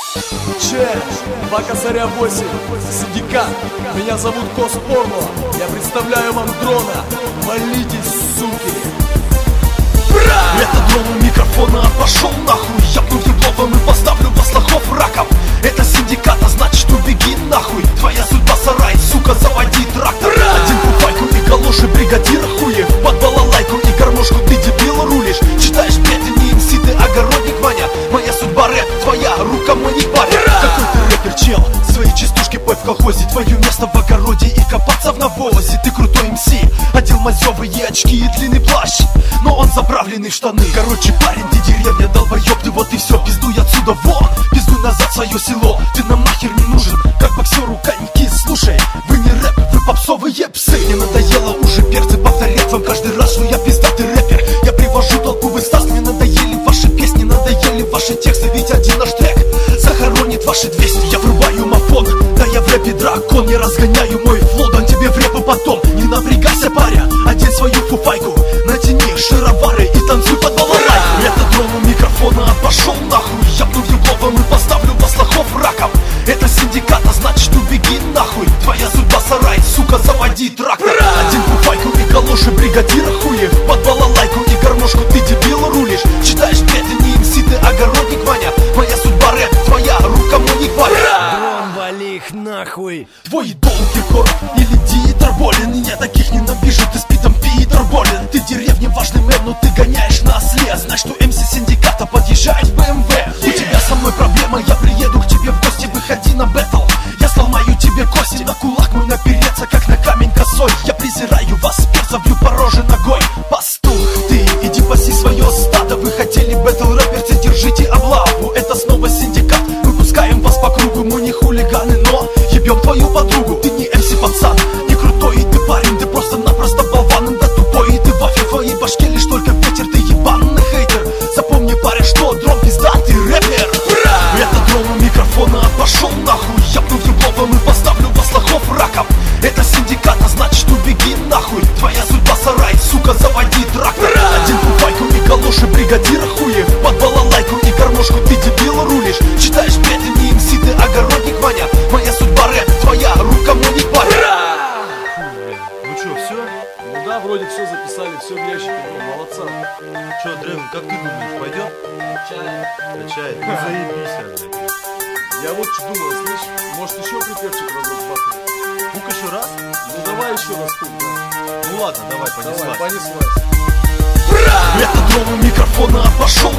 Че, 2 косаря 8, синдикат, меня зовут Коспорно. Я представляю вам дрона, молитесь, суки. Это дрон у микрофона, пошел нахуй. Я пну ебловым и поставлю вас лохов раком. Это синдикат, а значит убеги нахуй. Твоя судьба сарай, сука, заводи трактор. Один купайку и галоши бригадир хуев. Под балалайку и гармошку ты дебил рулишь. Читаешь петли, не МС, ты огородник, Ваня. Моя судьба рэп, твоя рука мой не паря. Какой ты рэпер, чел, свои частушки пой в колхозе. Твое место в огороде и копаться в навозе. Ты крутой МС, одел мазёвые очки и длинный плащ, но он заправленный в штаны. Короче, парень, ты деревня, долбоёб, ты вот и все. Пиздуй отсюда вон, пиздуй назад в свое село. Ты нам нахер не нужен, как боксеру коньки. Слушай, вы не рэп, вы попсовые псы. Мне надоело уже перцы повторять вам каждый раз, что я пиздатый рэпер. Я привожу толпу в экстаз. Мне надоели ваши песни, надоели ваши тексты. Ведь один наш трек захоронит ваши 200. Я врубаю мафон, да я в рэпе дракон. Не разгоняю мой флоу, дам тебе в рэпу потом. Не напрягайся, паря, одень свою фуфайку, натяни шаровары и танцуй под балалайку. Это дрон у микрофона, пошел нахуй. Я пну ебловым и поставлю вас лохов раком. Это синдикат, а значит убеги нахуй. Твоя судьба сарай, сука, заводи трактор. Один фуфайку и галоши бригадира хуев. Под балалайку и гармошку ты дебил рулишь. Читаешь петли, не МС, ты огородник, Ваня. Моя судьба рэп, твоя рука мой не паря. Дрон, вали их нахуй. Твой идол Киркоров или Диетер Болин. И я таких ненавижу, ты спидом Питер Болин. Ты деревне важный мем, но ты гоняешь на осле. Знай, что МС синдиката подъезжает в БМВ. У тебя со мной проблема, я приеду к тебе в гости. Выходи на бэтл, я сломаю тебе кости. На кулак мой напереться, как на камень косой. Я презираю вас, забью по роже ногой. Пастух ты, иди паси свое стадо. Вы хотели бэтл рэперцы, держите облаву. Это снова синдикат, выпускаем вас по кругу. Мы не хулиганы, но ебем твою подругу. Ты не МС пацан, не крутой и ты парень. Ты просто-напросто болван, да тупой. И ты вафель в твоей башке лишь только ветер. Ты ебаный хейтер, запомни, парень, что дрон пиздатый рэпер. Это дрон у микрофона, пошел нахуй. Я пну ебловым и поставлю вас лохов раком. Это синдикат, а значит убеги нахуй. Твоя судьба сарай, сука, заводи трактор. Один фуфайку и галоши бригадира хуев. Под балалайку и гармошку ты дебил рулишь. Читаешь петли, не МС, ты огородник, Ваня. Моя судьба рэп, твоя рука мой не паря. Ну чё, все? Ну да, вроде все записали, все в ящике, молодца. Чё, Древен, как ты думаешь, пойдет? Качает. Ну заебись, блядь. Я вот что думаю, слышь, может еще припевчик разок бахнем? Пук еще раз? Ну давай еще раз тут, да. Ну ладно, давай, понеслась. Давай, понеслась. Это дрон у микрофона, пошел